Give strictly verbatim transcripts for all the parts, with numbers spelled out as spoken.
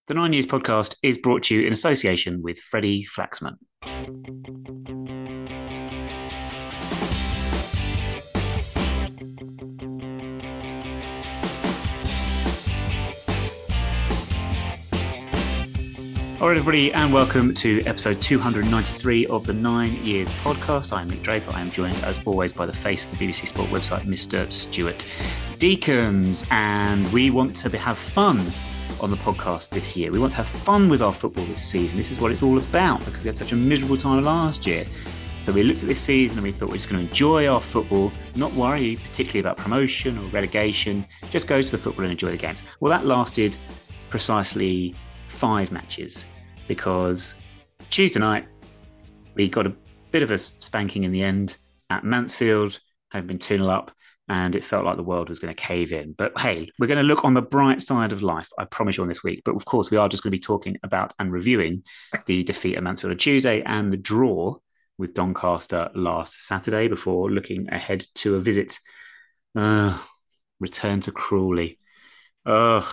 The Nine News podcast is brought to you in association with Freddie Flaxman. All right, everybody, and welcome to episode two hundred ninety-three of the Nine Years podcast. I'm Nick Draper. I am joined, as always, by the face of the B B C Sport website, Mister Stuart Deacons. And we want to have fun on the podcast this year. We want to have fun with our football this season. This is what it's all about because we had such a miserable time last year. So we looked at this season and we thought we're just going to enjoy our football, not worry particularly about promotion or relegation, just go to the football and enjoy the games. Well, that lasted precisely five matches because Tuesday night we got a bit of a spanking in the end at Mansfield, having been two nil up, and it felt like the world was going to cave in. But hey, we're going to look on the bright side of life, I promise you, on this week. But of course, we are just going to be talking about and reviewing the defeat at Mansfield on Tuesday and the draw with Doncaster last Saturday before looking ahead to a visit. Uh, return to Crawley. Ugh.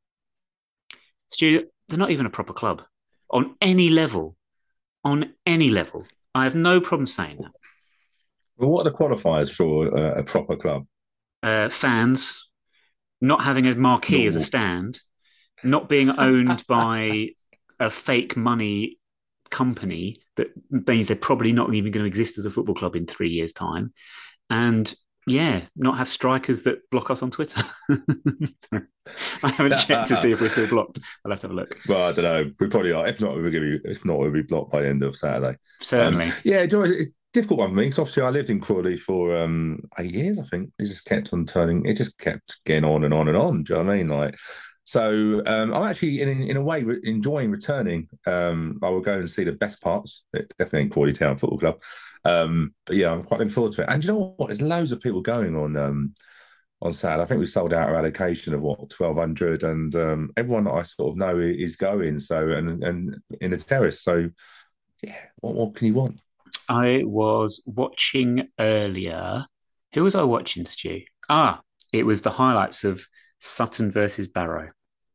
Stu, they're not even a proper club on any level. On any level. I have no problem saying that. Well, what are the qualifiers for uh, a proper club? Uh, fans, not having a marquee as a Normal. stand, not being owned by a fake money company that means they're probably not even going to exist as a football club in three years' time. And yeah, not have strikers that block us on Twitter. I haven't checked to see if we're still blocked. I'll have to have a look. Well, I don't know. We probably are. If not, we're going to be. If not, we'll be blocked by the end of Saturday. Certainly. Um, yeah, do you know, it's a difficult one for me because obviously I lived in Crawley for um, eight years. I think it just kept on turning. It just kept getting on and on and on. Do you know what I mean? Like, so um, I'm actually in in a way re- enjoying returning. Um, I will go and see the best parts. It definitely in Crawley Town Football Club. Um, but yeah, I'm quite looking forward to it. And you know what? There's loads of people going on um, on Saturday. I think we sold out our allocation of what twelve hundred, and um, everyone that I sort of know is going. So and and in the terrace. So yeah, what more can you want? I was watching earlier. Who was I watching, Stu? Ah, it was the highlights of Sutton versus Barrow.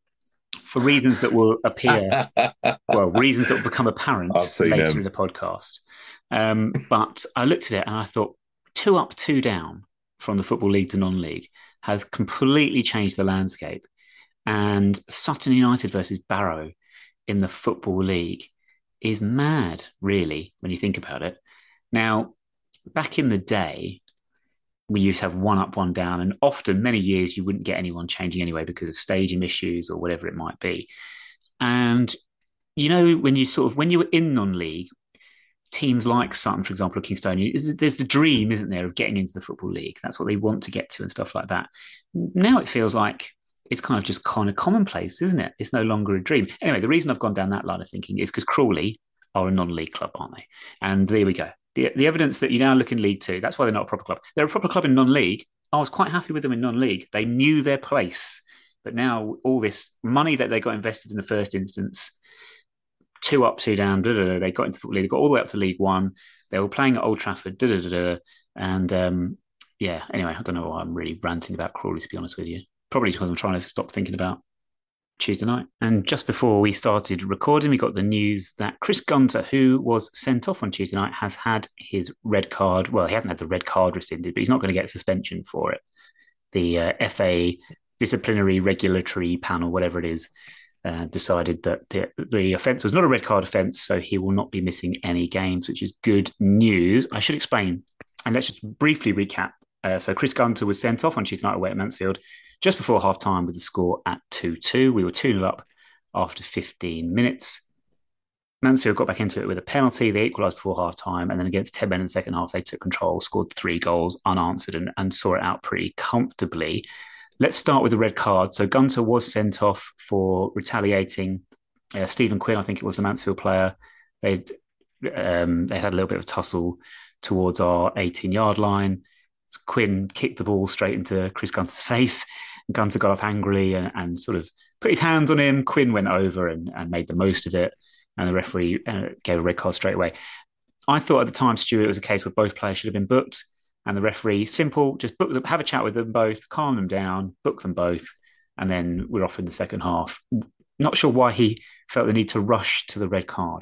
For reasons that will appear, well, reasons that will become apparent I've seen later in them. the podcast. Um, but I looked at it and I thought, two up, two down from the Football League to non-league has completely changed the landscape. And Sutton United versus Barrow in the Football League is mad, really, when you think about it. Now, back in the day, we used to have one up, one down, and often, many years, you wouldn't get anyone changing anyway because of stadium issues or whatever it might be. And you know, when you sort of when you were in non-league, teams like Sutton, for example, or Kingstone, there's the dream, isn't there, of getting into the Football League. That's what they want to get to and stuff like that. Now it feels like it's kind of just kind of commonplace, isn't it? It's no longer a dream. Anyway, the reason I've gone down that line of thinking is because Crawley are a non-league club, aren't they? And there we go. The, the evidence that you now look in League Two, that's why they're not a proper club. They're a proper club in non-league. I was quite happy with them in non-league. They knew their place. But now all this money that they got invested in the first instance, two up, two down, da, da, da, they got into the Football League, they got all the way up to League One. They were playing at Old Trafford, da, da, da, da, and um, yeah, anyway, I don't know why I'm really ranting about Crawley, to be honest with you. Probably because I'm trying to stop thinking about Tuesday night. And just before we started recording, we got the news that Chris Gunter, who was sent off on Tuesday night, has had his red card. Well, he hasn't had the red card rescinded, but he's not going to get suspension for it. The uh, F A disciplinary regulatory panel, whatever it is, uh, decided that the, the offence was not a red card offence, so he will not be missing any games, which is good news. I should explain, and let's just briefly recap. Uh, so Chris Gunter was sent off on Tuesday night away at Mansfield just before half time with the score at two two. We were two nil up after fifteen minutes. Mansfield got back into it with a penalty. They equalised before half time. And then against ten men in the second half, they took control, scored three goals unanswered, and, and saw it out pretty comfortably. Let's start with the red card. So Gunter was sent off for retaliating. Uh, Stephen Quinn, I think it was the Mansfield player. They'd, um, they had a little bit of a tussle towards our eighteen-yard line. Quinn kicked the ball straight into Chris Gunter's face. Gunter got up angrily and, and sort of put his hands on him. Quinn went over and, and made the most of it. And the referee uh, gave a red card straight away. I thought at the time, Stuart, it was a case where both players should have been booked. And the referee, simple, just book them, have a chat with them both, calm them down, book them both, and then we're off in the second half. Not sure why he felt the need to rush to the red card.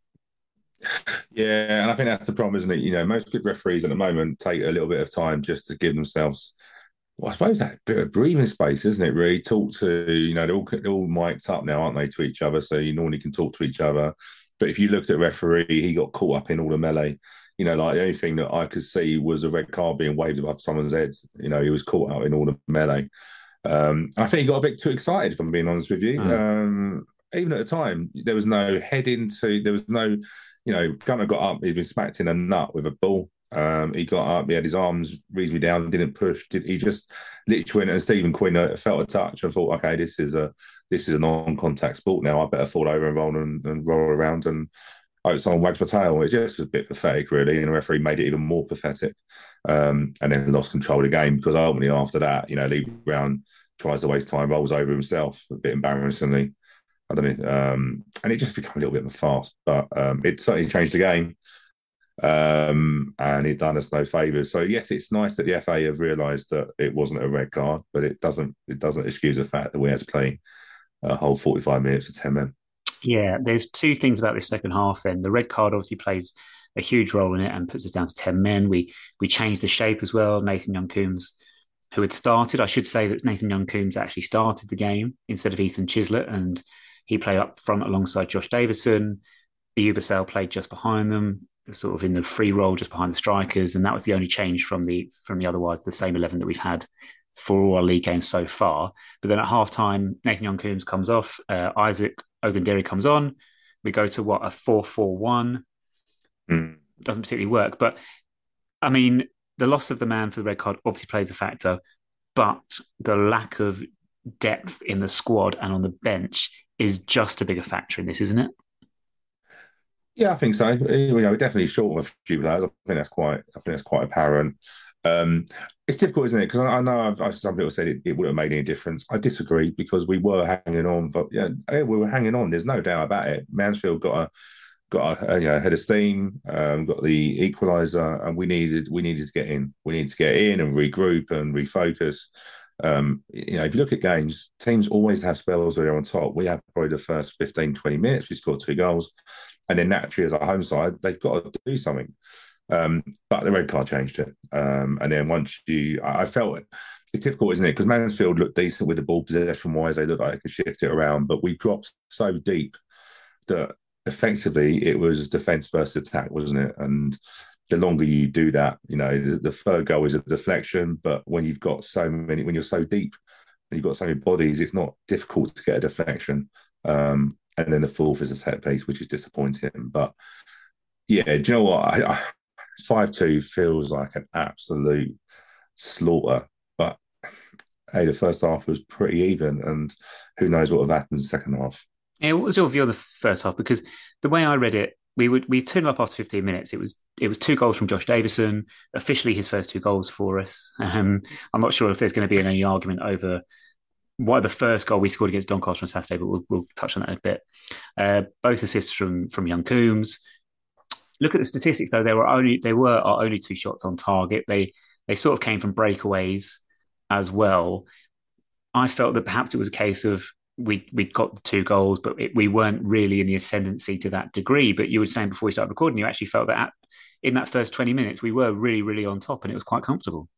Yeah, and I think that's the problem, isn't it? You know, most good referees at the moment take a little bit of time just to give themselves, well, I suppose that bit of breathing space, isn't it? Really talk to, you know, they're all they're all mic'd up now, aren't they, to each other? So you normally can talk to each other. But if you looked at referee, he got caught up in all the melee. You know, like the only thing that I could see was a red card being waved above someone's head. You know, he was caught up in all the melee. Um, I think he got a bit too excited, if I'm being honest with you. Mm. Um, even at the time, there was no head into, there was no, you know, Gunner got up, he'd been smacked in a nut with a ball. Um, he got up, he had his arms reasonably down, didn't push. Did he just literally went and Stephen Quinn uh, felt a touch and thought, okay, this is a this is a non-contact sport now. I better fall over and roll and, and roll around and hope someone wags my tail. It just was a bit pathetic, really, and the referee made it even more pathetic. Um, and then lost control of the game because ultimately after that, you know, Lee Brown tries to waste time, rolls over himself a bit embarrassingly. I don't know, um, and it just became a little bit of a farce, but um, it certainly changed the game. Um, and it done us no favours. So yes, it's nice that the F A have realised that it wasn't a red card, but it doesn't it doesn't excuse the fact that we had to play a whole forty-five minutes for ten men. Yeah, there's two things about this second half then. The red card obviously plays a huge role in it and puts us down to ten men. We we changed the shape as well. Nathan Young-Coombs, who had started, I should say that Nathan Young-Coombs actually started the game instead of Ethan Chislett, and he played up front alongside Josh Davison. Yubasel played just behind them, sort of in the free role just behind the strikers, and that was the only change from the from the otherwise the same eleven that we've had for all our league games so far. But then at half time, Nathan Young-Coombs comes off, uh, Isaac Ogundere comes on. We go to what, a four four one. Mm. Doesn't particularly work, but I mean, the loss of the man for the red card obviously plays a factor, but the lack of depth in the squad and on the bench is just a bigger factor in this, isn't it? Yeah, I think so. You know, we're definitely short of a few players. I think that's quite. I think that's quite apparent. Um, it's difficult, isn't it? Because I, I know I've, I've, some people said it, it wouldn't have made any difference. I disagree because we were hanging on. But yeah, we were hanging on. There's no doubt about it. Mansfield got a got a, a you know, head of steam, um, got the equaliser, and we needed we needed to get in. We needed to get in and regroup and refocus. Um, you know, if you look at games, teams always have spells where they're on top. We have probably the first fifteen, twenty minutes, we scored two goals. And then naturally, as a home side, they've got to do something. Um, but the red card changed it. Um, and then once you, I felt it, it's difficult, isn't it? Because Mansfield looked decent with the ball possession wise. They looked like they could shift it around, but we dropped so deep that effectively it was defence versus attack, wasn't it? And the longer you do that, you know, the, the third goal is a deflection. But when you've got so many, when you're so deep and you've got so many bodies, it's not difficult to get a deflection. Um, and then the fourth is a set piece, which is disappointing. But yeah, do you know what? I, I, five two feels like an absolute slaughter. But hey, the first half was pretty even, and who knows what would happen in the second half. Yeah, what was your view of the first half? Because the way I read it, we would we turned up after fifteen minutes. It was it was two goals from Josh Davison, officially his first two goals for us. Um, I'm not sure if there's going to be any argument over why the first goal we scored against Doncaster on Saturday, but we'll, we'll touch on that in a bit. Uh, both assists from from Young-Coombs. Look at the statistics though; they were only they were our only two shots on target. They they sort of came from breakaways as well. I felt that perhaps it was a case of we we got the two goals, but it, we weren't really in the ascendancy to that degree. But you were saying before we started recording, you actually felt that at, in that first twenty minutes we were really really on top, and it was quite comfortable.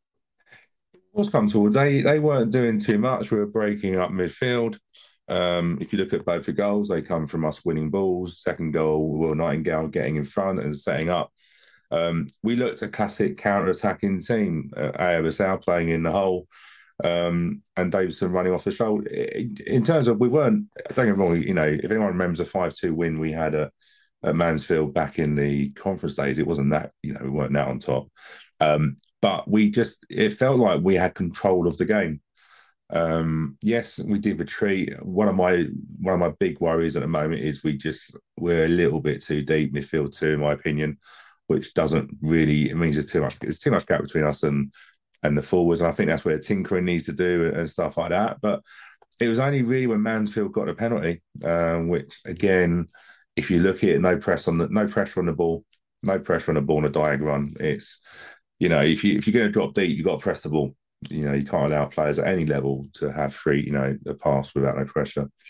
Was comfortable. They they weren't doing too much. We were breaking up midfield. Um, if you look at both the goals, they come from us winning balls. Second goal, Will Nightingale getting in front and setting up. Um, we looked a classic counter-attacking team. Uh, Ayabasal playing in the hole, um, and Davison running off the shoulder. In, in terms of, we weren't. Don't get me wrong. You know, if anyone remembers a five two win we had at, at Mansfield back in the conference days, it wasn't that. You know, we weren't that on top. Um, but we just, it felt like we had control of the game. Um, yes, we did retreat. One of my one of my big worries at the moment is we just we're a little bit too deep midfield too, in my opinion, which doesn't really, it means there's too much there's too much gap between us and and the forwards. And I think that's where tinkering needs to do and stuff like that. But it was only really when Mansfield got a penalty, um, which again, if you look at it, no press on the no pressure on the ball, no pressure on the ball in a diagonal run. It's, you know, if you if you're going to drop deep, you've got to press the ball. You know, you can't allow players at any level to have free, you know, a pass without no pressure.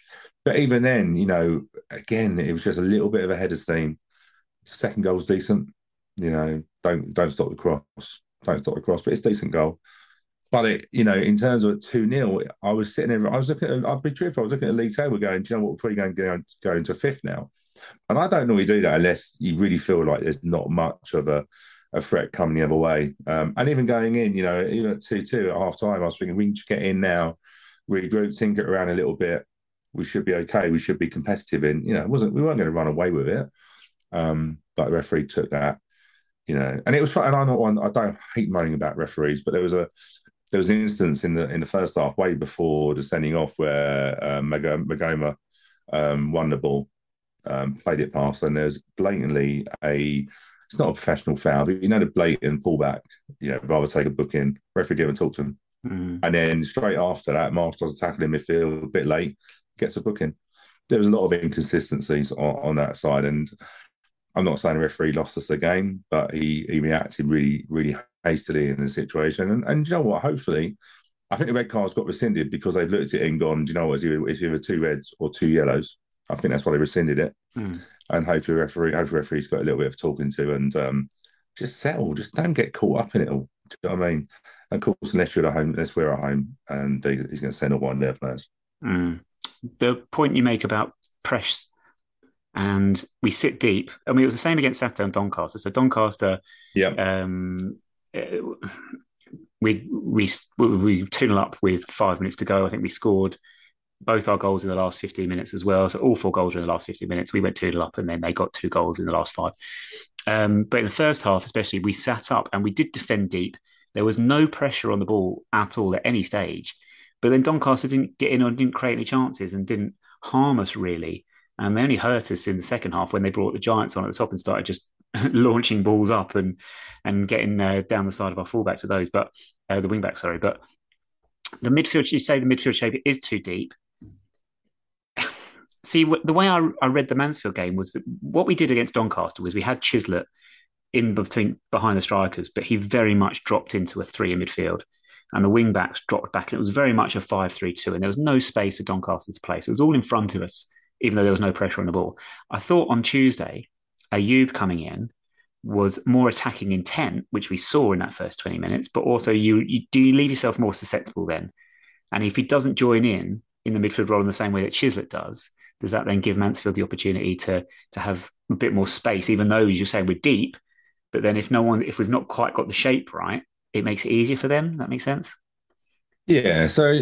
But even then, you know, again, it was just a little bit of a head of steam. Second goal's decent. You know, don't don't stop the cross. Don't stop the cross, but it's a decent goal. But it, you know, in terms of two nil, I was sitting there. I was looking. At, I'll be truthful. I was looking at the league table, going, "Do you know what? We're probably going to go, go into fifth now." And I don't normally do that unless you really feel like there's not much of a, a threat coming the other way. Um, and even going in, you know, even at two two at half time, I was thinking we can just get in now, regroup, tinker around a little bit. We should be okay. We should be competitive in. You know, it wasn't we weren't going to run away with it. Um, but the referee took that, you know, and it was fun. And I'm not one. I don't hate moaning about referees, but there was a there was an instance in the in the first half, way before the sending off, where uh, Magoma um, won the ball, um, played it past, and there's blatantly a. It's not a professional foul, but you know the blatant pullback. You know, rather take a booking. Referee didn't talk to him, mm. and then straight after that, Marsh does a tackle in midfield, a bit late, gets a booking. There was a lot of inconsistencies on, on that side, and I'm not saying the referee lost us the game, but he he reacted really, really hastily in the situation. And, and you know what? Hopefully, I think the red cards got rescinded because they've looked at it and gone, do you know what? It's either, it's either two reds or two yellows. I think that's why they rescinded it. Mm. And hopefully, the referee, hopefully, the referee's got a little bit of talking to and um, just settle. Just don't get caught up in it all. Do you know what I mean? And of course, unless you're at home, unless we're at home, and they, he's going to send all one of their players. Mm. The point you make about press. And we sit deep. I mean, it was the same against Saturday on Doncaster. So Doncaster, yeah, um, we we we two nil up with five minutes to go. I think we scored both our goals in the last fifteen minutes as well. So all four goals were in the last fifteen minutes. We went two nil up, and then they got two goals in the last five. Um, but in the first half, especially, we sat up and we did defend deep. There was no pressure on the ball at all at any stage. But then Doncaster didn't get in or didn't create any chances and didn't harm us really. And they only hurt us in the second half when they brought the Giants on at the top and started just launching balls up and and getting uh, down the side of our fullbacks with those, but uh, the wingback, sorry. But the midfield, you say the midfield shape is too deep. See, the way I, I read the Mansfield game was that what we did against Doncaster was we had Chislett in between behind the strikers, but he very much dropped into a three in midfield. And the wing backs dropped back, and it was very much a five three two, and there was no space for Doncaster to play. So it was all in front of us, even though there was no pressure on the ball. I thought on Tuesday, Ayoub coming in was more attacking intent, which we saw in that first twenty minutes, but also you, you do you leave yourself more susceptible then? And if he doesn't join in in the midfield role in the same way that Chislett does, does that then give Mansfield the opportunity to to have a bit more space, even though, as you're saying, we're deep, but then if no one, if we've not quite got the shape right, it makes it easier for them. That makes sense? Yeah, so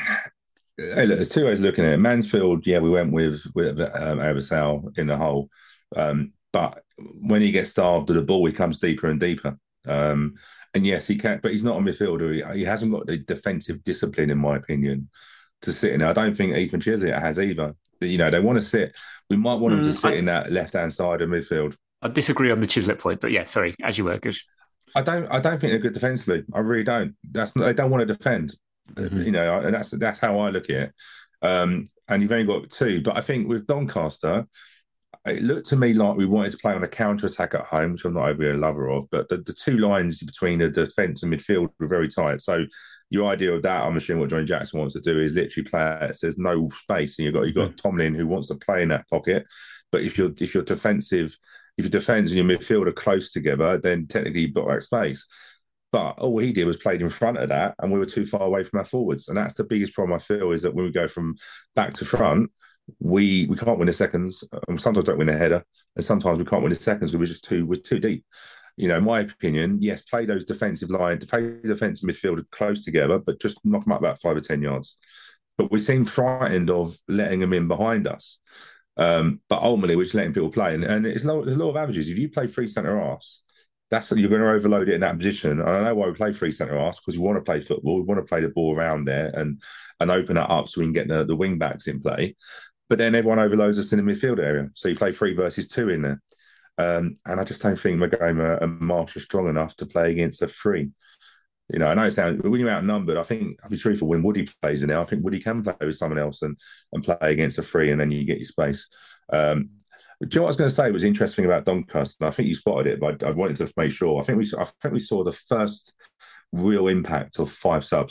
hey, look, there's two ways of looking at it. Mansfield, yeah, we went with with um, Abasal in the hole, um, but when he gets starved of the ball, he comes deeper and deeper. Um, and yes, he can, but he's not a midfielder. He, he hasn't got the defensive discipline, in my opinion, to sit in there. I don't think Ethan Chislett has either. You know, they want to sit. We might want him mm, to sit I, in that left-hand side of midfield. I disagree on the Chislett point, but yeah, sorry, as you were, good. I don't. I don't think they're good defensively. I really don't. That's not, they don't want to defend. Mm-hmm. You know, and that's that's how I look at it. Um, and you've only got two, but I think with Doncaster, it looked to me like we wanted to play on a counter attack at home, which I'm not overly a lover of. But the, the two lines between the defence and midfield were very tight. So your idea of that, I'm assuming what Johnny Jackson wants to do is literally play it. So there's no space, and you've got you've got mm-hmm. Tomlin who wants to play in that pocket. But if you're if you're defensive, if your defence and your midfield are close together, then technically you've got that space. But all he did was played in front of that, and we were too far away from our forwards. And that's the biggest problem I feel, is that when we go from back to front, we we can't win the seconds. Um, sometimes don't win the header, and sometimes we can't win the seconds. We're just too we're too deep. You know, in my opinion, yes, play those defensive lines, play defensive midfield close together, but just knock them up about five or ten yards. But we seem frightened of letting them in behind us. Um, but ultimately, we're just letting people play, and, and it's low, there's a lot of averages. If you play free centre arse, that's you're going to overload it in that position. And I know why we play free centre arse, because we want to play football, we want to play the ball around there and and open that up so we can get the, the wing backs in play. But then everyone overloads us in the midfield area, so you play three versus two in there. Um, and I just don't think Magoma and Marsh are strong enough to play against a three. You know, I know it sounds, but when you're outnumbered, I think, I'll be truthful, when Woody plays in there, I think Woody can play with someone else and, and play against a three, and then you get your space. Um, do you know what I was going to say was interesting about Doncaster? I think you spotted it, but I wanted to make sure. I think we, I think we saw the first real impact of five subs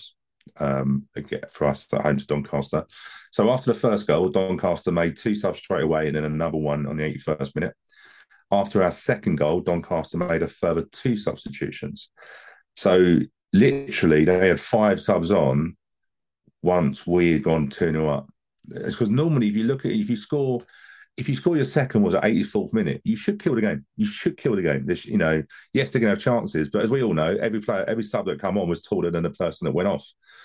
um, again, for us at home to Doncaster. So after the first goal, Doncaster made two subs straight away and then another one on the eighty-first minute. After our second goal, Doncaster made a further two substitutions. So literally, they had five subs on once we had gone two nil up. It's because normally, if you look at it, if you score, if you score your second was at eighty-fourth minute, you should kill the game. You should kill the game. This, you know, yes, they're going to have chances, but as we all know, every player, every sub that come on was taller than the person that went off,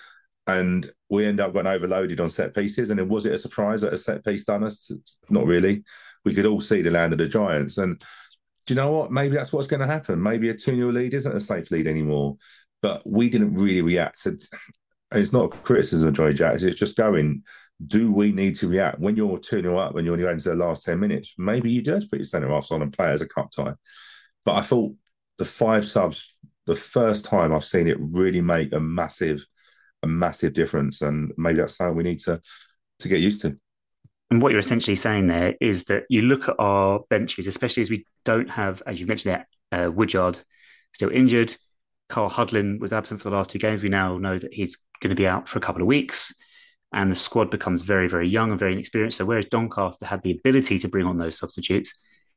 and we end up getting overloaded on set pieces. And then was it a surprise that a set piece done us? Not really. We could all see the land of the giants, and do you know what? Maybe that's what's going to happen. Maybe a two nil lead isn't a safe lead anymore. But we didn't really react. To, it's not a criticism of Johnny Jackson. It's just going, do we need to react? When you're two nil up and you're only into the last ten minutes, maybe you do have to put your centre-halves on and play as a cup tie. But I thought the five subs, the first time I've seen it really make a massive, a massive difference. And maybe that's something we need to, to get used to. And what you're essentially saying there is that you look at our benches, especially as we don't have, as you mentioned there, uh, Woodyard still injured. Carl Hudlin was absent for the last two games. We now know that he's going to be out for a couple of weeks. And the squad becomes very, very young and very inexperienced. So whereas Doncaster had the ability to bring on those substitutes,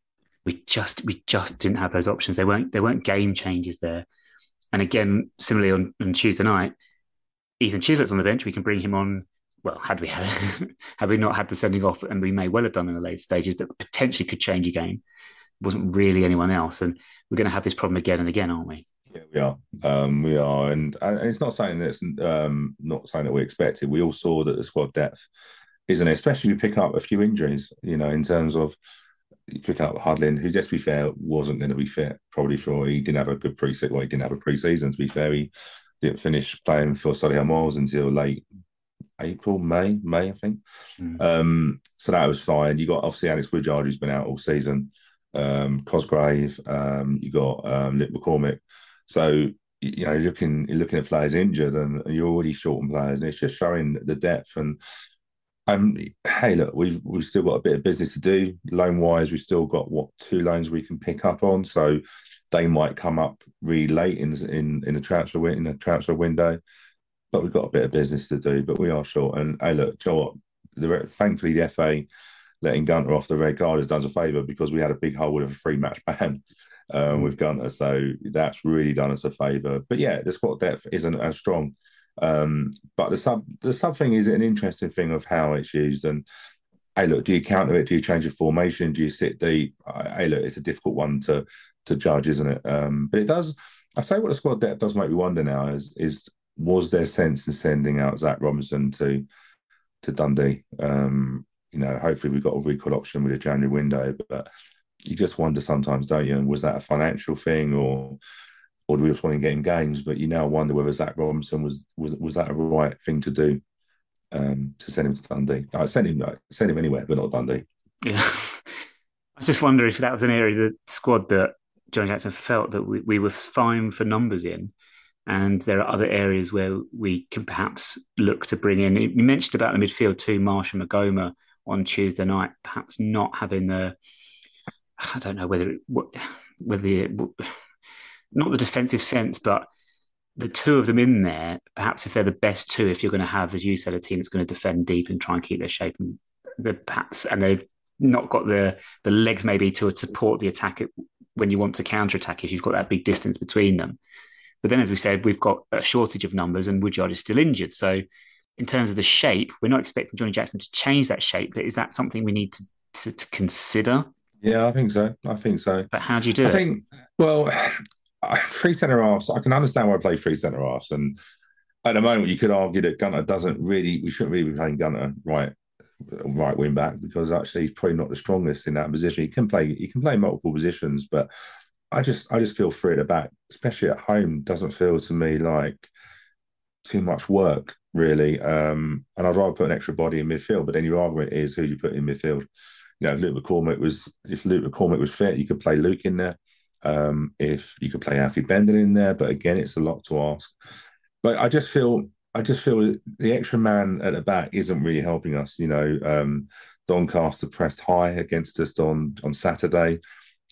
we just we just didn't have those options. They weren't they weren't game changers there. And again, similarly on, on Tuesday night, Ethan Chislett's on the bench. We can bring him on. Well, had we had had we not had the sending off, and we may well have done in the later stages, that potentially could change a game. It wasn't really anyone else, and we're going to have this problem again and again, aren't we? Yeah, we are. Um, we are, and, and it's not something that's um, not something that we expected. We all saw that the squad depth isn't it? Especially if you pick up a few injuries. You know, in terms of you pick up Hudlin, who, just to be fair, wasn't going to be fit. Probably for he didn't have a good pre-season. Well, he didn't have a pre-season. To be fair, he didn't finish playing for Solihull Moors until late April, May, May, I think. Mm. Um, so that was fine. You got obviously Alex Woodyard, who's been out all season. Um, Cosgrave. Um, you got um, Luke McCormick. So you know, you're looking you're looking at players injured, and you're already short on players, and it's just showing the depth. And um, hey, look, we've we've still got a bit of business to do. Loan wise, we've still got what two loans we can pick up on, so they might come up really late in in in the transfer in the transfer window. But we've got a bit of business to do. But we are short. And hey, look, Joe, what? The, thankfully the F A letting Gunter off the red card has done us a favour, because we had a big hole with a free match ban. Um, with Gunter, so that's really done us a favour. But yeah, the squad depth isn't as strong. Um, but the sub the sub thing is an interesting thing of how it's used. And hey, look, do you counter it? Do you change your formation? Do you sit deep? Hey, look, it's a difficult one to to judge, isn't it? Um, but it does. I say what the squad depth does make me wonder now is is was there sense in sending out Zach Robinson to to Dundee? Um, you know, hopefully we've got a recall option with a January window, but you just wonder sometimes, don't you? And was that a financial thing, or or do we just want to get in games? But you now wonder whether Zach Robinson was was was that a right thing to do, um, to send him to Dundee? I send him send him anywhere, but not Dundee. Yeah, I just wonder if that was an area of the squad that John Jackson felt that we, we were fine for numbers in, and there are other areas where we can perhaps look to bring in. You mentioned about the midfield too, Marsh and Magoma on Tuesday night, perhaps not having the. I don't know whether whether it, not the defensive sense, but the two of them in there. Perhaps if they're the best two, if you're going to have, as you said, a team that's going to defend deep and try and keep their shape, and the perhaps and they've not got the the legs maybe to support the attack when you want to counter attack if you've got that big distance between them. But then, as we said, we've got a shortage of numbers, and Woodyard is still injured. So, in terms of the shape, we're not expecting Johnny Jackson to change that shape. But is that something we need to to, to consider? Yeah, I think so. I think so. But how do you do I it? I think, well, three centre halves. I can understand why I play three centre halves, and at the moment, you could argue that Gunter doesn't really. We shouldn't really be playing Gunter right, right wing back, because actually he's probably not the strongest in that position. He can play. He can play multiple positions, but I just, I just feel three at the back, especially at home, doesn't feel to me like too much work, really. Um, and I'd rather put an extra body in midfield. But then your argument is who do you put in midfield? You know, if Luke McCormick was if Luke McCormick was fit, you could play Luke in there. Um, if you could play Alfie Bendon in there, but again, it's a lot to ask. But I just feel, I just feel the extra man at the back isn't really helping us. You know, um, Doncaster pressed high against us on on Saturday.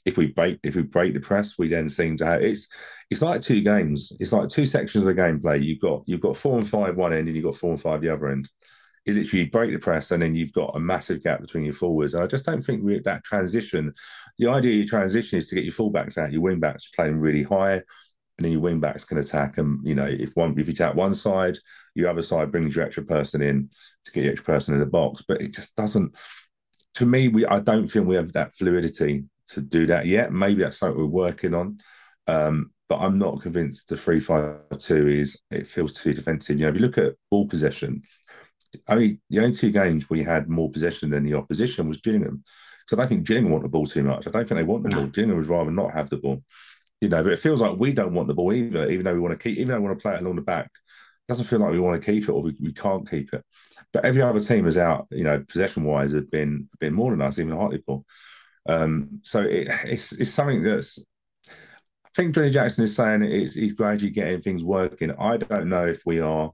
if we break if we break the press, we then seem to have it's it's like two games. It's like two sections of the gameplay. You've got you've got four and five one end, and you've got four and five the other end. You literally break the press, and then you've got a massive gap between your forwards. And I just don't think we, that transition. The idea of your transition is to get your fullbacks out, your wing backs playing really high, and then your wing backs can attack. And you know, if one if you tap one side, your other side brings your extra person in to get your extra person in the box. But it just doesn't. To me, we I don't feel we have that fluidity to do that yet. Maybe that's something we're working on. Um, but I'm not convinced the three five two is, it feels too defensive. You know, if you look at ball possession, I mean, the only two games we had more possession than the opposition was Gillingham. So I don't think Gillingham want the ball too much. I don't think they want the No. ball. Gillingham would rather not have the ball. You know, but it feels like we don't want the ball either, even though we want to keep, even though we want to play it along the back. It doesn't feel like we want to keep it or we, we can't keep it. But every other team is out, you know, possession-wise, have been been more than us, even Hartlepool. Um, so it, it's it's something that's. I think Johnny Jackson is saying it's, he's gradually getting things working. I don't know if we are.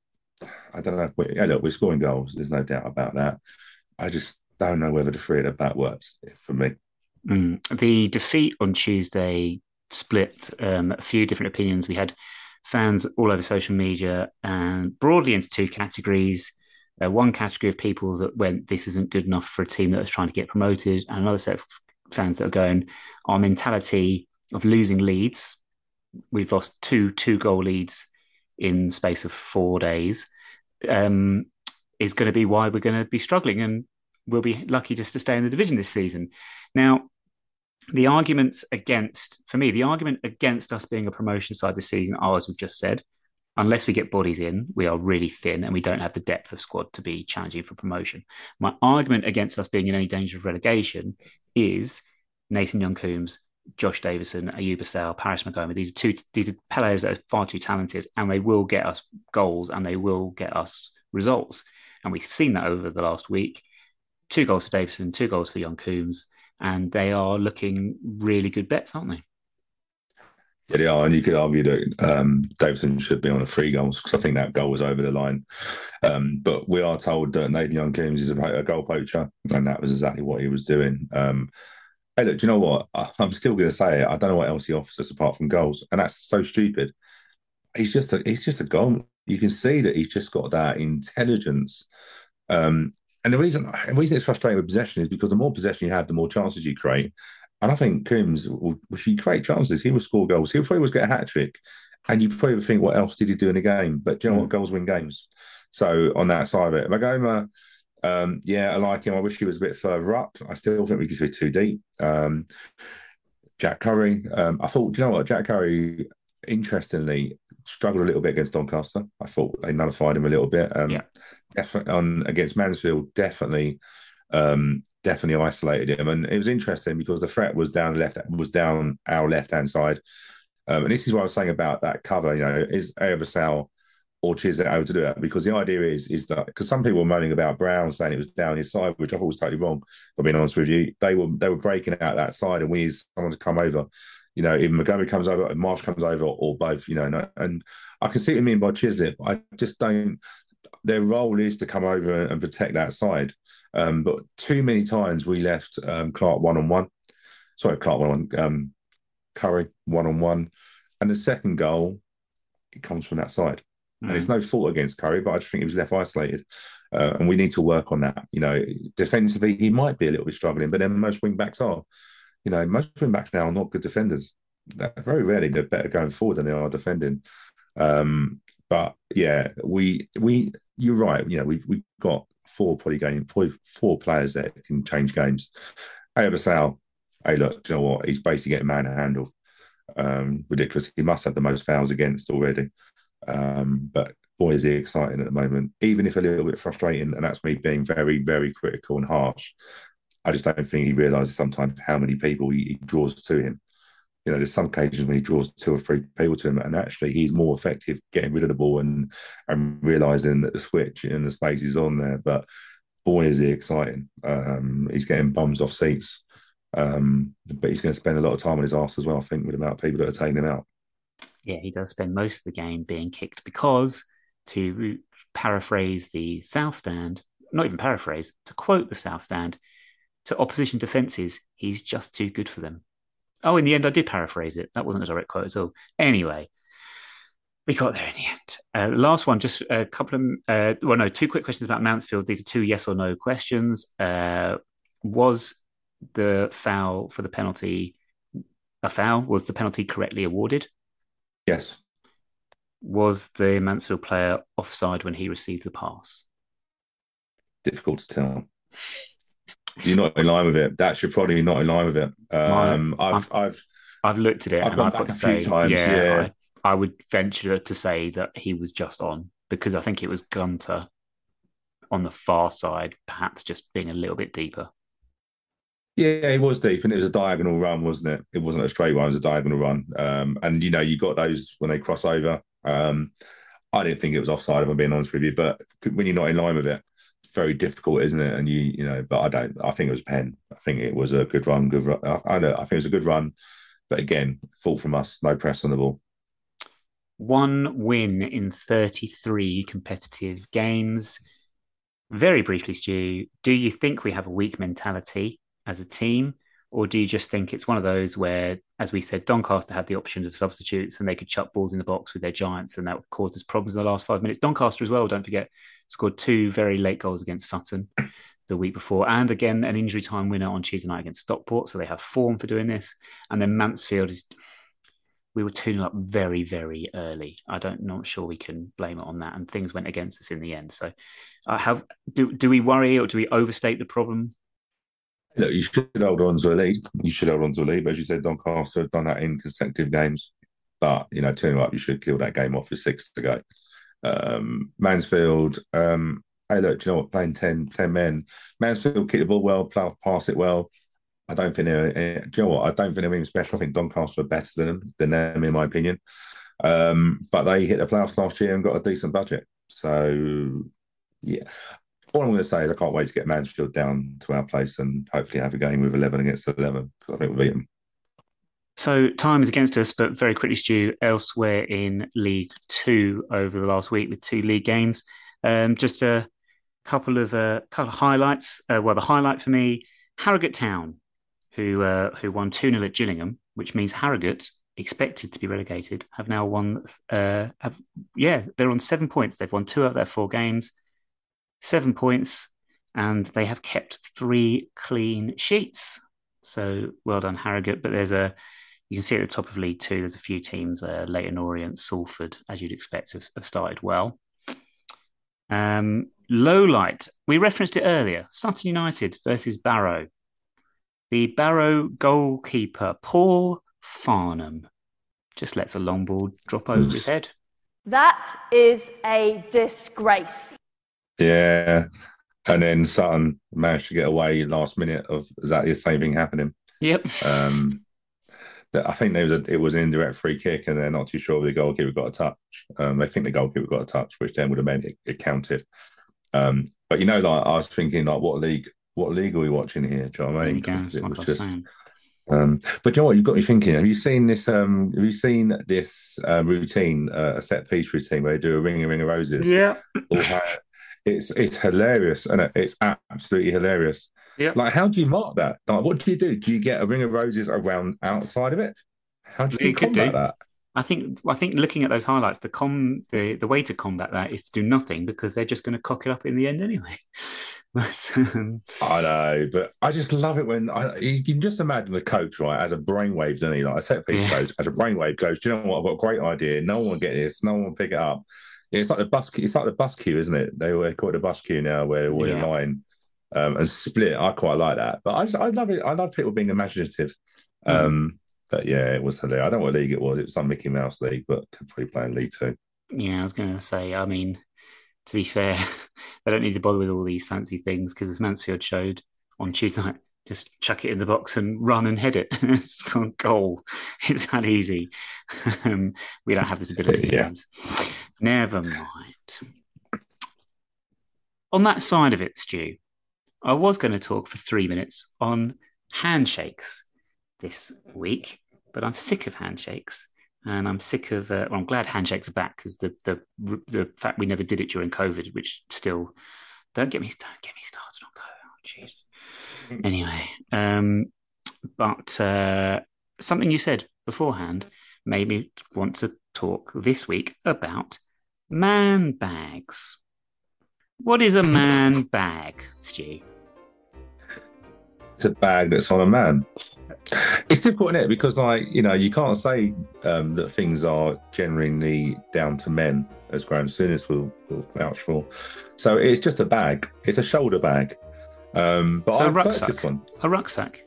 I don't know if we. Yeah, look, we're scoring goals. There's no doubt about that. I just don't know whether the three at the back works for me. Mm. The defeat on Tuesday split um, a few different opinions. We had fans all over social media and broadly into two categories. Uh, one category of people that went, this isn't good enough for a team that was trying to get promoted, and another set of fans that are going, our mentality of losing leads. We've lost two two goal leads in space of four days. Um, is going to be why we're going to be struggling, and we'll be lucky just to stay in the division this season. Now, the arguments against, for me, the argument against us being a promotion side this season are, as we've just said, unless we get bodies in, we are really thin and we don't have the depth of squad to be challenging for promotion. My argument against us being in any danger of relegation is Nathan Young-Coombs, Josh Davison, Ayuba Assal, Paris Magoma. These are two. These are players that are far too talented, and they will get us goals and they will get us results. And we've seen that over the last week. Two goals for Davison, two goals for Young-Coombs, and they are looking really good bets, aren't they? Yeah, they are, and you could argue that um, Davison should be on a three goals because I think that goal was over the line. Um, but we are told that Nathan Young-Coombs is a, a goal poacher, and that was exactly what he was doing. Um, hey, look, do you know what? I, I'm still going to say it. I don't know what else he offers us apart from goals, and that's so stupid. He's just a he's just a goal. You can see that he's just got that intelligence. Um, and the reason the reason it's frustrating with possession is because the more possession you have, the more chances you create. And I think Coombs, if he create chances, he will score goals. He'll probably always get a hat trick. And you probably think, what else did he do in the game? But do you know what? Mm. Goals win games. So on that side of it, Magoma, um, yeah, I like him. I wish he was a bit further up. I still think we could be too deep. Um, Jack Curry, um, I thought, do you know what? Jack Curry, interestingly, struggled a little bit against Doncaster. I thought they nullified him a little bit. Um, Yeah. Definitely on against Mansfield, definitely, um, definitely isolated him, and it was interesting because the threat was down left, was down our left hand side, um, and this is what I was saying about that cover. You know, is Ayuba Assal or Chislett able to do that? Because the idea is is that because some people were moaning about Brown saying it was down his side, which I thought was totally wrong. For being honest with you, they were they were breaking out that side, and we need someone to come over. You know, if Montgomery comes over, if Marsh comes over, or both. You know, and, and I can see what you mean by Chislett. I just don't. Their role is to come over and protect that side. Um, but too many times we left um, Clark one on one. Sorry, Clark one on um, Curry one on one. And the second goal, it comes from that side. Mm. And it's no fault against Curry, but I just think he was left isolated. Uh, and we need to work on that. You know, defensively, he might be a little bit struggling, but then most wing backs are. You know, most wing backs now are not good defenders. They're very rarely they're better going forward than they are defending. Um, but yeah, we we you're right. You know, we we've got four probably game four, four players that can change games. Ayuba Assal, hey look, do you know what? He's basically getting manhandled. Um, ridiculous. He must have the most fouls against already. Um, but boy, is he exciting at the moment, even if a little bit frustrating. And that's me being very, very critical and harsh. I just don't think he realises sometimes how many people he, he draws to him. You know, there's some occasions when he draws two or three people to him, and actually he's more effective getting rid of the ball and and realizing that the switch and the space is on there. But boy, is he exciting! Um, he's getting bums off seats, um, but he's going to spend a lot of time on his arse as well. I think with the amount of people that are taking him out. Yeah, he does spend most of the game being kicked because, to paraphrase the South Stand, not even paraphrase, to quote the South Stand, to opposition defences, he's just too good for them. Oh, in the end, I did paraphrase it. That wasn't a direct quote at all. Anyway, we got there in the end. Uh, last one, just a couple of, uh, well, no, two quick questions about Mansfield. These are two yes or no questions. Uh, was the foul for the penalty a foul? Was the penalty correctly awarded? Yes. Was the Mansfield player offside when he received the pass? Difficult to tell. You're not in line with it. That's you're probably not in line with it. My, Um, I've, I've, I've, I've looked at it I've and gone I've got back to a few say, times. yeah, Yeah, I, I would venture to say that he was just on because I think it was Gunter on the far side, perhaps just being a little bit deeper. yeah, it was deep, and it was a diagonal run, wasn't it? It wasn't a straight one; it was a diagonal run. Um, and you know, you got those when they cross over. Um, I didn't think it was offside, if I'm being honest with you. But when you're not in line with it, it's very difficult, isn't it? And you, you know, but I don't. I think it was pen. I think it was a good run. Good run. I, I know. I think it was a good run. But again, fault from us. No press on the ball. One win in thirty-three competitive games. Very briefly, Stu, do you think we have a weak mentality as a team? Or do you just think it's one of those where, as we said, Doncaster had the option of substitutes and they could chuck balls in the box with their giants, and that caused us problems in the last five minutes? Doncaster as well, don't forget, scored two very late goals against Sutton the week before, and again, an injury time winner on Tuesday night against Stockport. So they have form for doing this. And then Mansfield is, we were tuning up very, very early. I don't, not sure we can blame it on that. And things went against us in the end. So, uh, have do do we worry or do we overstate the problem? Look, you should hold on to a lead. You should hold on to a lead. But as you said, Doncaster have done that in consecutive games. But, you know, turning up, you should kill that game off with six to go. Um, Mansfield, um, hey, look, do you know what? Playing ten, ten men. Mansfield kick the ball well, play, pass it well. I don't think they're, eh, do you know what? I don't think they're even special. I think Doncaster are better than them, than them, in my opinion. Um, but they hit the playoffs last year and got a decent budget. So, yeah. All I'm going to say is I can't wait to get Mansfield down to our place and hopefully have a game with eleven against eleven because I think we'll beat them. So time is against us, but very quickly, Stu, elsewhere in League Two over the last week with two league games. Um, just a couple of uh, couple of highlights. Uh, well, the highlight for me, Harrogate Town, who uh, who won two nil at Gillingham, which means Harrogate, expected to be relegated, have now won. Uh, have yeah, they're on seven points. They've won two out of their four games, seven points, and they have kept three clean sheets. So well done, Harrogate. But there's a you can see at the top of League Two, there's a few teams, uh, Leyton Orient, Salford, as you'd expect, have, have started well. Um, low light, we referenced it earlier, Sutton United versus Barrow. The Barrow goalkeeper, Paul Farnham, just lets a long ball drop over his head. That is a disgrace. Yeah. And then Sutton managed to get away last minute of exactly the same thing happening. Yep. Um, I think there was a, it was an indirect free kick, and they're not too sure if the goalkeeper got a touch. Um, they think the goalkeeper got a touch, which then would have meant it, it counted. Um, but you know, like I was thinking, like, what league? What league are we watching here? Do you know what I mean? Goes, it like was just. saying. Um, but you know what? You've got me thinking. Have you seen this? Um, have you seen this uh, routine, uh, a set piece routine where they do a ring a ring of roses? Yeah. It's it's hilarious, and it's absolutely hilarious. Yeah. Like, how do you mark that? Like, what do you do? Do you get a ring of roses around outside of it? How do you, you combat do. that? I think I think looking at those highlights, the com the, the way to combat that is to do nothing because they're just going to cock it up in the end anyway. But, um... I know, but I just love it when I, you can just imagine the coach, right, as a brainwave, doesn't he? Like a set piece yeah. coach, as a brainwave goes, do you know what? I've got a great idea. No one will get this. No one will pick it up. It's like the bus. It's like the bus queue, isn't it? They they call it a bus queue now, where we're yeah. in line um, and split. I quite like that, but I just I love it. I love people being imaginative. Mm. Um, but yeah, it was hilarious. I don't know what league it was. It was some Mickey Mouse league, but could probably play in League Two. Yeah, I was going to say. I mean, to be fair, they don't need to bother with all these fancy things because as Mansfield showed on Tuesday night, just chuck it in the box and run and head it. It's gone goal. It's that easy. Um, we don't have this ability, it yeah. seems. Never mind. On that side of it, Stu, I was going to talk for three minutes on handshakes this week, but I'm sick of handshakes. And I'm sick of. Uh, well, I'm glad handshakes are back because the the the fact we never did it during COVID, which still don't get me don't get me started on COVID. Oh, jeez. Anyway, um, but uh, something you said beforehand made me want to talk this week about man bags. What is a man bag, Stu? It's a bag that's on a man. It's difficult, isn't it? Because, like, you know, you can't say um, that things are genuinely down to men, as Graham Souness will, will vouch for. So it's just a bag. It's a shoulder bag. Um, but So a I rucksack. purchased one. A rucksack.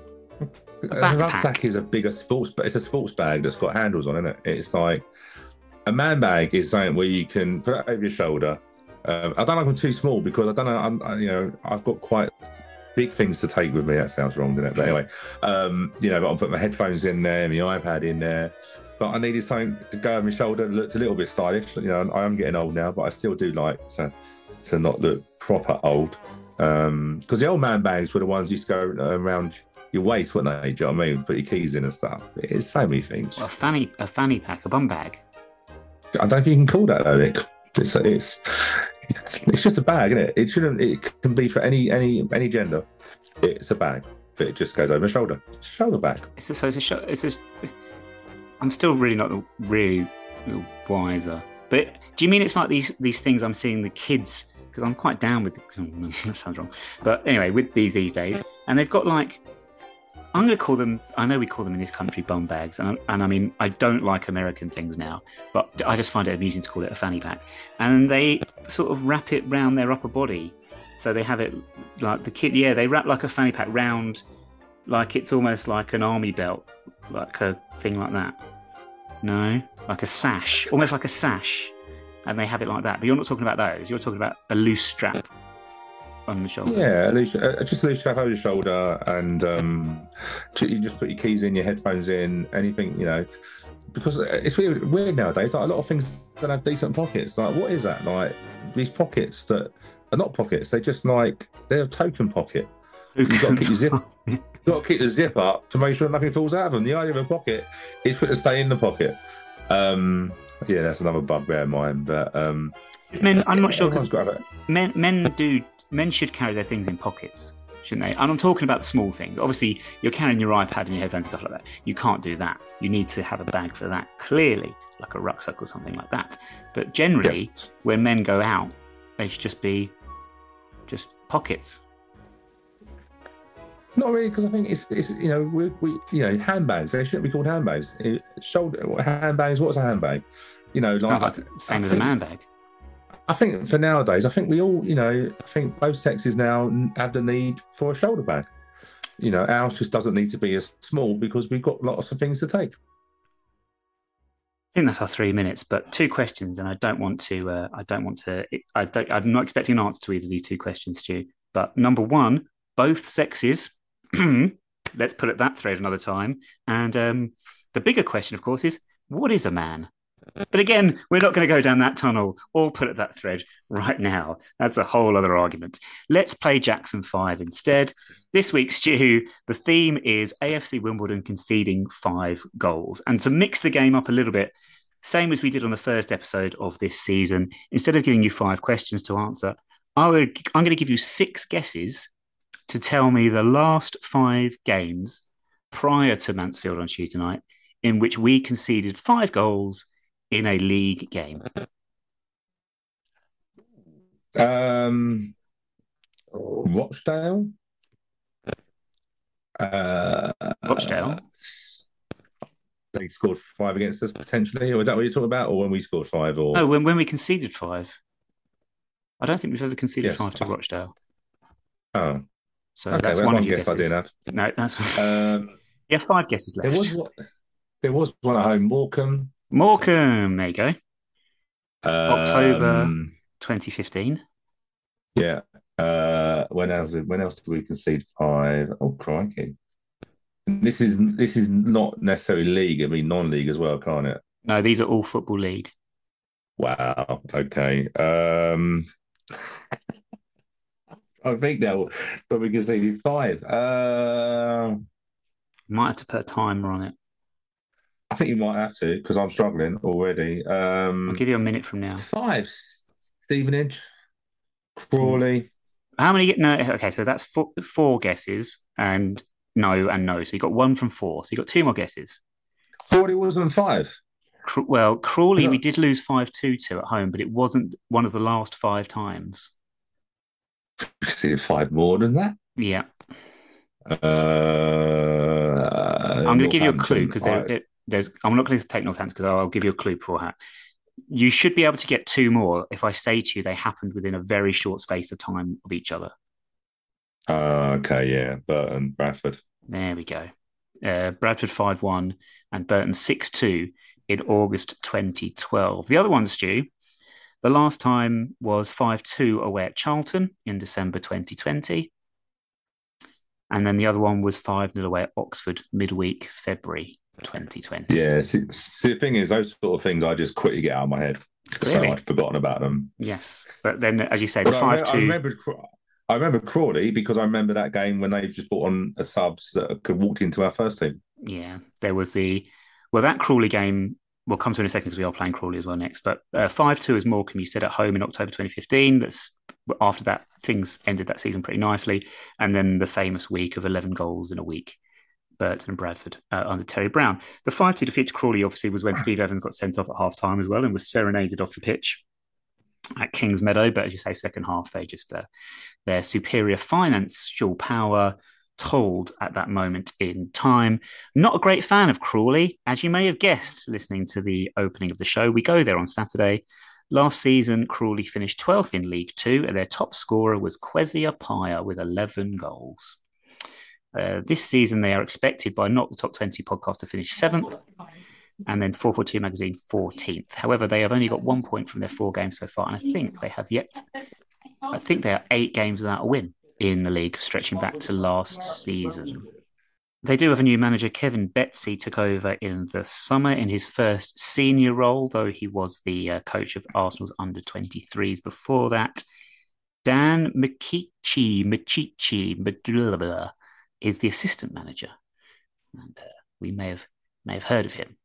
A backpack. rucksack is a bigger sports, but it's a sports bag that's got handles on, isn't it? It's like a man bag is something where you can put it over your shoulder. Um, I don't like them too small because I don't know. I'm, I, you know, I've got quite big things to take with me. That sounds wrong, doesn't it? But anyway, um, you know, but I'll put my headphones in there, my iPad in there. But I needed something to go over my shoulder that looked a little bit stylish. You know, I am getting old now, but I still do like to to not look proper old. Because um, the old man bags were the ones you used to go around your waist, weren't they? Do you know what I mean? Put your keys in and stuff. It's so many things. Well, a fanny, a fanny pack, a bum bag. I don't know if you can call that though, Nick. It's it's it's just a bag, isn't it? It shouldn't. It can be for any any any gender. It's a bag, but it just goes over my shoulder. It's a shoulder bag. It's a, so it's a show. It's a. I'm still really not really wiser. But do you mean it's like these these things I'm seeing the kids? Because I'm quite down with. The, that sounds wrong. But anyway, with these these days, and they've got like. I'm going to call them, I know we call them in this country bum bags, and, and I mean, I don't like American things now, but I just find it amusing to call it a fanny pack. And they sort of wrap it round their upper body. So they have it like the kid, yeah, they wrap like a fanny pack round, like it's almost like an army belt, like a thing like that. No, like a sash, almost like a sash. And they have it like that. But you're not talking about those, you're talking about a loose strap. On the shoulder. Yeah, loose, uh, just a loose strap over your shoulder, and um, you just put your keys in, your headphones in, anything, you know. Because it's really weird nowadays. Like a lot of things don't have decent pockets. Like, what is that? Like these pockets that are not pockets. They're just like they're a token pocket. You've got to keep your zip. You've got to keep the zip up to make sure nothing falls out of them. The idea of a pocket is for it to stay in the pocket. Um, yeah, that's another bugbear of mine. But um, men, I'm not sure because men men do. Men should carry their things in pockets, shouldn't they? And I'm talking about the small things. Obviously, you're carrying your iPad and your headphones and stuff like that. You can't do that. You need to have a bag for that, clearly, like a rucksack or something like that. But generally, yes. When men go out, they should just be just pockets. Not really, because I think it's, it's you know, we, we you know, handbags. They shouldn't be called handbags. It, shoulder handbags. What's a handbag? You know, like, like same I as think, a man bag. I think for nowadays, I think we all, you know, I think both sexes now have the need for a shoulder bag. You know, ours just doesn't need to be as small because we've got lots of things to take. I think that's our three minutes, but two questions, and I don't want to. Uh, I don't want to. I don't. I'm not expecting an answer to either of these two questions, Stu. But number one, both sexes. Let's put it that thread another time. And um, the bigger question, of course, is what is a man? But again, we're not going to go down that tunnel or put at that thread right now. That's a whole other argument. Let's play Jackson five instead. This week, Stu, the theme is A F C Wimbledon conceding five goals. And to mix the game up a little bit, same as we did on the first episode of this season, instead of giving you five questions to answer, I would, I'm going to give you six guesses to tell me the last five games prior to Mansfield on Tuesday night in which we conceded five goals in a league game. Um, Rochdale. Uh, Rochdale. They scored five against us potentially, or is that what you're talking about? Or when we scored five? Or no, when when we conceded five. I don't think we've ever conceded yes. five to Rochdale. Oh, so okay, that's well, one, one of your guess guesses. I didn't have. No, that's um, yeah, five guesses left. There was one, there was one at home, Morecambe. Morecambe, there you go. Um, October twenty fifteen. Yeah. Uh, when else? When else did we concede five? Oh, crikey! This is this is not necessarily league. I mean, non-league as well, can't it? No, these are all football league. Wow. Okay. Um, I think now, but we conceded five. Uh, might have to put a timer on it. I think you might have to because I'm struggling already. Um, I'll give you a minute from now. Five. Stevenage, Crawley. How many? No. Okay, so that's four, four guesses, and no, and no. So you got one from four. So you got two more guesses. Crawley wasn't five. Well, Crawley, we No. did lose five two to at home, but it wasn't one of the last five times. See, five more than that. Yeah. Uh, I'm going to give you a clue Northampton, because there, I- there, there's. I'm not going to take Northampton because I'll give you a clue beforehand. You should be able to get two more if I say to you they happened within a very short space of time of each other. uh, okay, yeah, Burton, Bradford. There we go. Uh, Bradford five one and Burton six two in August twenty twelve. The other one, Stu, the last time was five two away at Charlton in December twenty twenty. And then the other one was five nil away at Oxford midweek February twenty twenty. Yeah, see, see, the thing is, those sort of things I just quickly get out of my head. So Really? I'd forgotten about them. Yes. But then, as you say, the But I, five remember, I two. remembered, Craw- I remember Crawley because I remember that game when they just brought on a subs that could walk into our first team. Yeah, there was the well that Crawley game. We'll come to in a second because we are playing Crawley as well next. But uh, five two is Morecambe. You said at home in October twenty fifteen. That's after that things ended that season pretty nicely, and then the famous week of eleven goals in a week. Burton and Bradford uh, under Terry Brown. The five two defeat to Crawley obviously was when Steve Evans got sent off at half time as well and was serenaded off the pitch at Kings Meadow. But as you say, second half they just uh, their superior financial power told at that moment in time. Not a great fan of Crawley, as you may have guessed listening to the opening of the show. We go there on Saturday. Last season, Crawley finished twelfth in League Two, and their top scorer was Kwesi Appiah with eleven goals. Uh, this season, they are expected by Not the Top twenty podcast to finish seventh, and then four forty-two magazine fourteenth. However, they have only got one point from their four games so far, and I think they have yet. I think they are eight games without a win in the league, stretching back to last season. They do have a new manager. Kevin Betsy took over in the summer in his first senior role, though he was the uh, coach of Arsenal's under twenty-threes before that. Dan Mkichi, Mchichi, Madula is the assistant manager, and uh, we may have may have heard of him.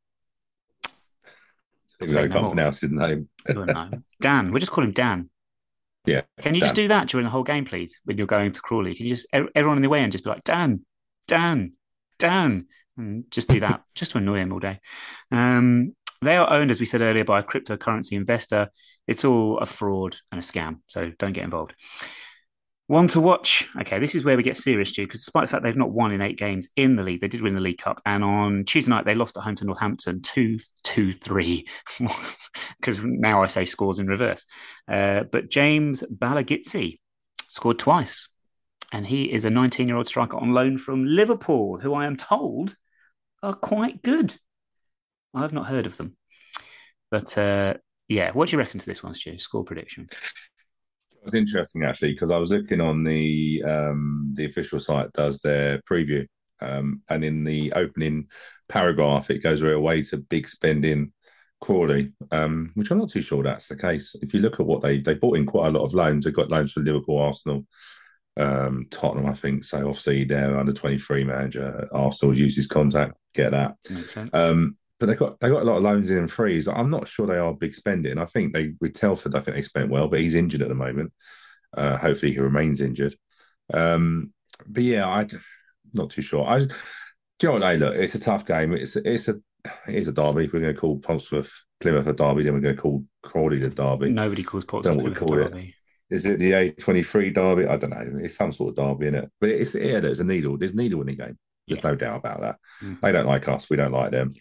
Even though I can't pronounce his name. Well, no. Dan, we'll just call him Dan. Yeah. Can you Dan. just do that during the whole game, please, when you're going to Crawley? Can you just, everyone in the way and just be like, Dan, Dan, Dan, and just do that, just to annoy him all day. Um, they are owned, as we said earlier, by a cryptocurrency investor. It's all a fraud and a scam, so don't get involved. One to watch. Okay, this is where we get serious, Stu, because despite the fact they've not won in eight games in the league, they did win the League Cup. And on Tuesday night, they lost at home to Northampton two two three, because now I say scores in reverse. Uh, but James Balagitsi scored twice. And he is a nineteen-year-old striker on loan from Liverpool, who I am told are quite good. I've not heard of them. But uh, yeah, what do you reckon to this one, Stu? Score prediction. It was interesting actually because I was looking on the um, the official site does their preview, um, and in the opening paragraph it goes away to big spending Crawley, um, which I'm not too sure that's the case. If you look at what they they bought in quite a lot of loans, they got loans from Liverpool, Arsenal, um, Tottenham, I think. So obviously their under twenty-three manager, Arsenal used his contact, get that. Makes sense. Um, But they got they got a lot of loans in and frees. I'm not sure they are big spending. I think they with Telford, I think they spent well, but he's injured at the moment. Uh, hopefully he remains injured. Um, but yeah, I'm not too sure. I, do you know what? Hey, look, it's a tough game. It's it's a it is a derby. We're going to call Portsmouth Plymouth a derby. Then we're going to call Crawley the derby. Nobody calls Portsmouth Don't know what we Plymouth call a it. derby. Is it the A twenty-three derby? I don't know. It's some sort of derby in it. But it's yeah, there's a needle. There's a needle in the game. There's Yeah. no doubt about that. Mhm. They don't like us. We don't like them.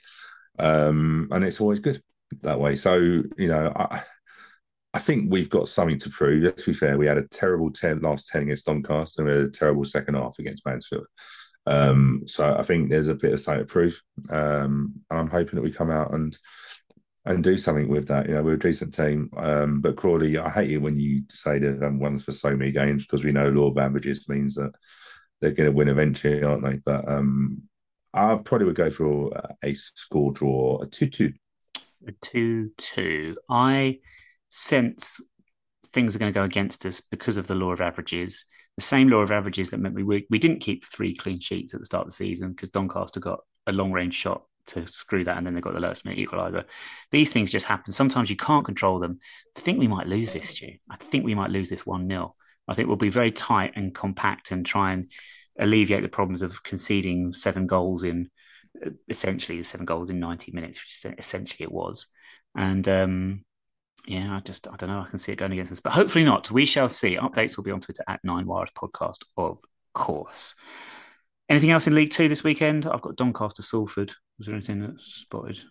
Um, and it's always good that way. So, you know, I, I think we've got something to prove. Let's be fair. We had a terrible ten, last ten against Doncaster, and we had a terrible second half against Mansfield. Um, so I think there's a bit of something to prove. Um, and I'm hoping that we come out and and do something with that. You know, we're a decent team. Um, but Crawley, I hate it when you say they haven't won for so many games because we know law of averages means that they're going to win eventually, aren't they? But um, I probably would go for a score draw, a two two. A two two. I sense things are going to go against us because of the law of averages. The same law of averages that meant we we didn't keep three clean sheets at the start of the season because Doncaster got a long range shot to screw that, and then they got the last minute equaliser. These things just happen. Sometimes you can't control them. I think we might lose this, Stu. I think we might lose this one nil. I think we'll be very tight and compact and try and alleviate the problems of conceding seven goals in essentially seven goals in ninety minutes, which essentially it was. And um, yeah, I just I don't know. I can see it going against us, but hopefully not. We shall see. Updates will be on Twitter at Nine Wires Podcast, of course. Anything else in League Two this weekend? I've got Doncaster Salford. Was there anything that's spotted?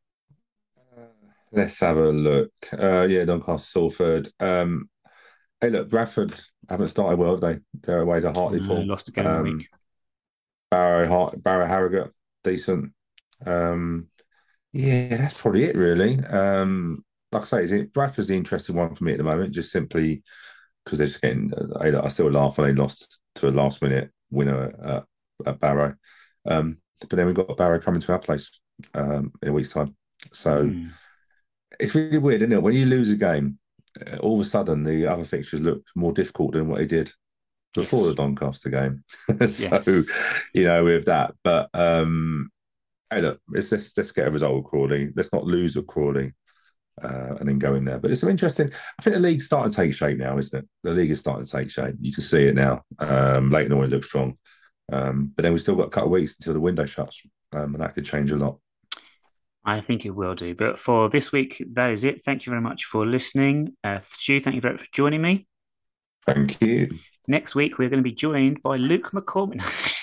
Let's have a look. Uh, yeah, Doncaster Salford. Um, hey, look, Bradford haven't started well, have they? They're away to Hartlepool. No, lost again in um, the week. Barrow, Hart, Barrow Harrogate, decent. Um, yeah, that's probably it, really. Um, like I say, is it, Bradford's the interesting one for me at the moment, just simply because they're just getting. I, I still laugh when they lost to a last minute winner at, at Barrow. Um, but then we've got Barrow coming to our place um, in a week's time. So Mm. it's really weird, isn't it? When you lose a game, uh, all of a sudden the other fixtures look more difficult than what they did before Yes. the Doncaster game. so, Yes. you know, with that. But um, hey, look, let's, let's, let's get a result with Crawley. Let's not lose at Crawley uh, and then go in there. But it's some interesting. I think the league's starting to take shape now, isn't it? The league is starting to take shape. You can see it now. Um, Leighton Orient looks strong. Um, but then we've still got a couple of weeks until the window shuts, um, and that could change a lot. I think it will do. But for this week, that is it. Thank you very much for listening. Uh, Stu, thank you very much for joining me. Thank you. Next week, we're going to be joined by Luke McCormick.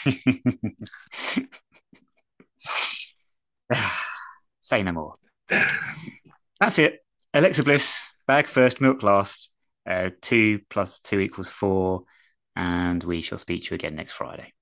Say no more. That's it. Alexa Bliss, bag first, milk last. Uh, two plus two equals four. And we shall speak to you again next Friday.